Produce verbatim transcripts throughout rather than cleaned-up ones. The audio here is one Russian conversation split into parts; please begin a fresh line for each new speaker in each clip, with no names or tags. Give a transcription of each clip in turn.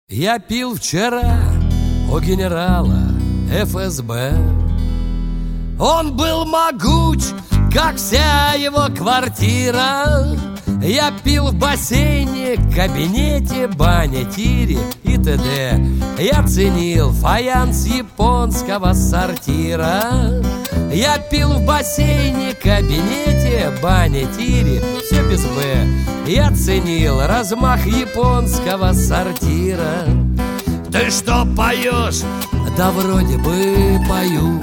Я пил вчера у генерала эф эс бэ. Он был могуч, как вся его квартира. Я пил в бассейне, кабинете, бане, тире и т.д. Я ценил фаянс японского сортира. Я пил в бассейне, кабинете, бане, тире, все без «б». Я ценил размах японского сортира. Ты что поешь? Да вроде бы пою.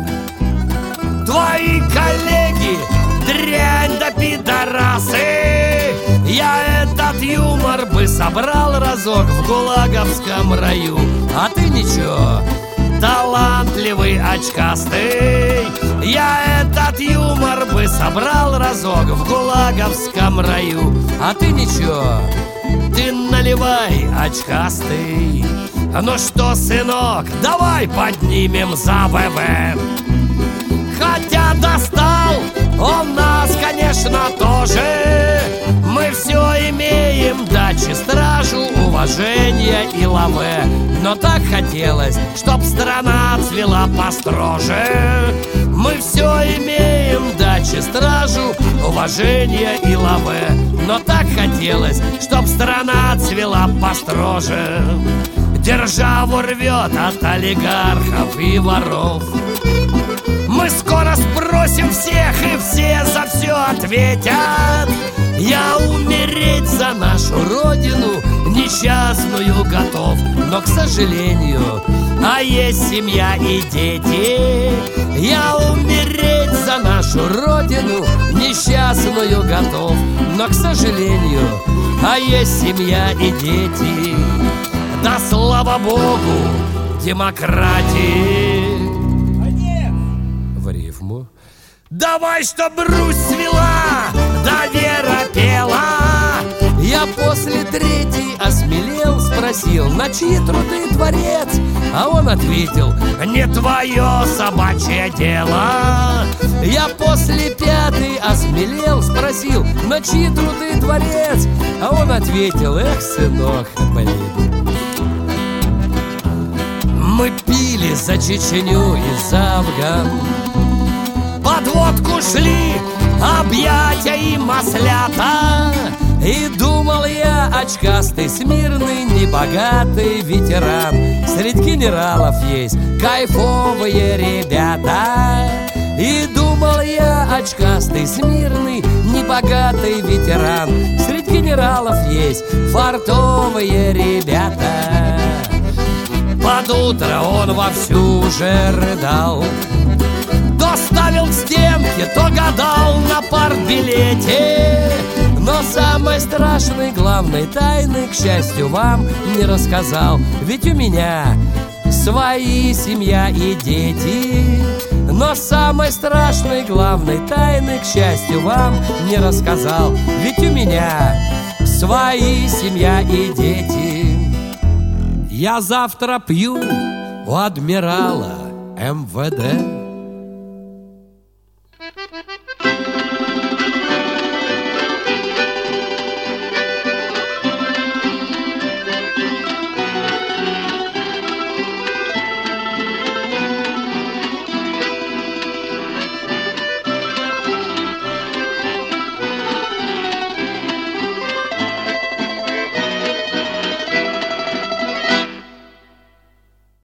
Твои коллеги дрянь да пидорасы. Я этот юмор бы собрал разок в гулаговском раю. А ты ничего, талантливый очкастый. Я этот юмор бы собрал разок в гулаговском раю. А ты ничего, ты наливай, очкастый. Ну что, сынок, давай поднимем за вэ вэ. Хотя достал он нас, конечно, тоже. Мы все имеем, дачи, стражу, уважение и лаве. Но так хотелось, чтоб страна цвела построже. Мы все имеем, дачи, стражу, уважение и лаве. Но так хотелось, чтоб страна цвела построже. Державу рвет от олигархов и воров. Мы скоро спросим всех, и все за все ответят. Я умереть за нашу родину несчастную готов. Но, к сожалению, а есть семья и дети. Я умереть за нашу родину несчастную готов. Но, к сожалению, а есть семья и дети. Да слава Богу, демократии. В рифму. Давай, чтоб Русь свела, да Вера пела. Я после третьей осмелел, спросил, на чьи труды дворец? А он ответил, не твое собачье дело. Я после пятой осмелел, спросил, на чьи труды дворец? А он ответил, эх, сынок, блин. Мы пили за Чечню и за Афган, под водку шли объятия и маслята. И думал я, очкастый, смирный, небогатый ветеран. Среди генералов есть кайфовые ребята. И думал я, очкастый, смирный, небогатый ветеран. Среди генералов есть фартовые ребята. Под утро он вовсю уже рыдал, то ставил к стенке, то гадал на партбилете. Но самой страшной, главной тайны, к счастью, вам не рассказал. Ведь у меня свои семья и дети. Но самой страшной, главной тайны, к счастью, вам не рассказал. Ведь у меня свои семья и дети. Я завтра пью у адмирала эм вэ дэ.